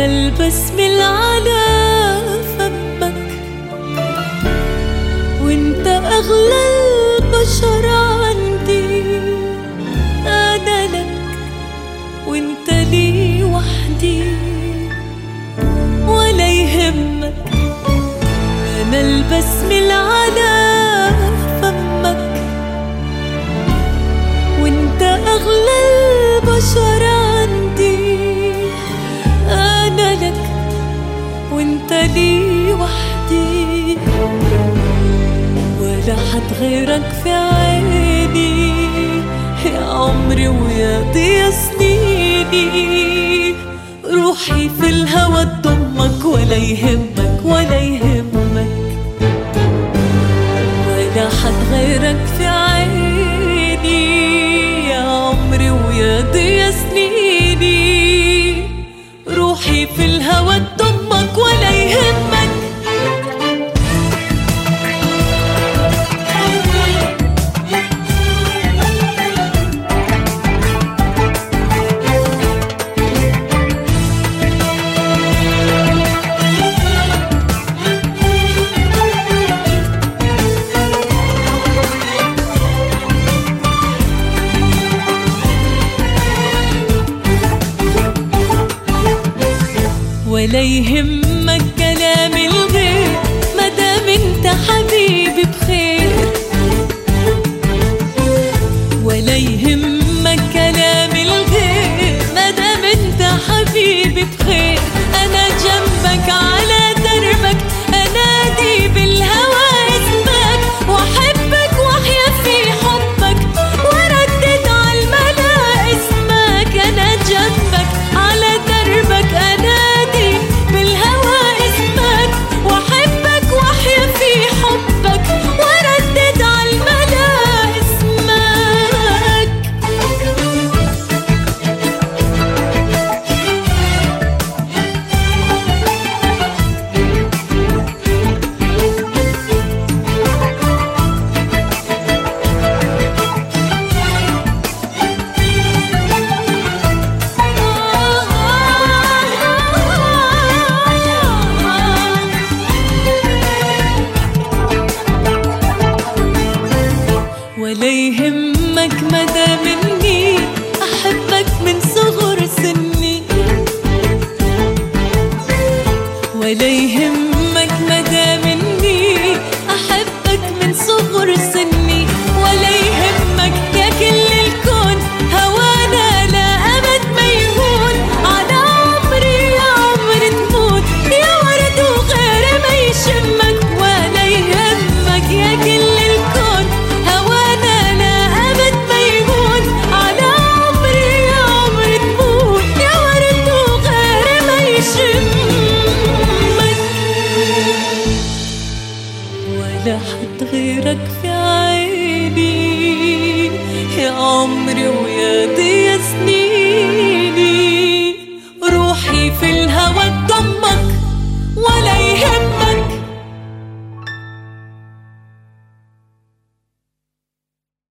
أنا البسمة على فمك، وانت أغلى البشر عندي. أنا لك وانت لي وحدي، ولا يهمك. أنا البسمة على فمك، وانت أغلى البشر عندي. أنا لك وانت لي وحدي، ولا حد غيرك في عيني. يا عمري ويا ضيا سنيني، روحي في الهوى تضمك، ولا يهمك ولا يهمك. ولا حد غيرك في عيني، يا عمري ويا ضيا سنيني، روحي في الهوى تضمك ولا يهمك. ولا يهمك كلام الغير، مدام انت حبيبي بخير. ولا يهمك كلام الغير، مدام انت حبيبي بخير. انا جنبك على دربك، انادي بالهوى اسمك، واحبك واحيا في حبك، وردد على الملا اسمك. انا جنبك على دربك، انادي بالهوى اسمك، واحبك واحيا في حبك، وردد على الملا اسمك. ولا يهمك مدام اني احبك من صغر سني. ولا يهمك مدام اني احبك من صغر سني. ولا يهمك يا كل الكون، هوانا لا امد ما يهون. على عمري يا عمري تموت، يا ورد وغير ما يشمك. ولا يهمك يا كل الكون، هوانا لا أبد ما يهون. على عمري يا عمري تموت، يا ورد وغير ما يشمك. ولا حد غيرك في عيني، يا عمري ويا ضيا سنيني، روحي في الهوى تضمك ولا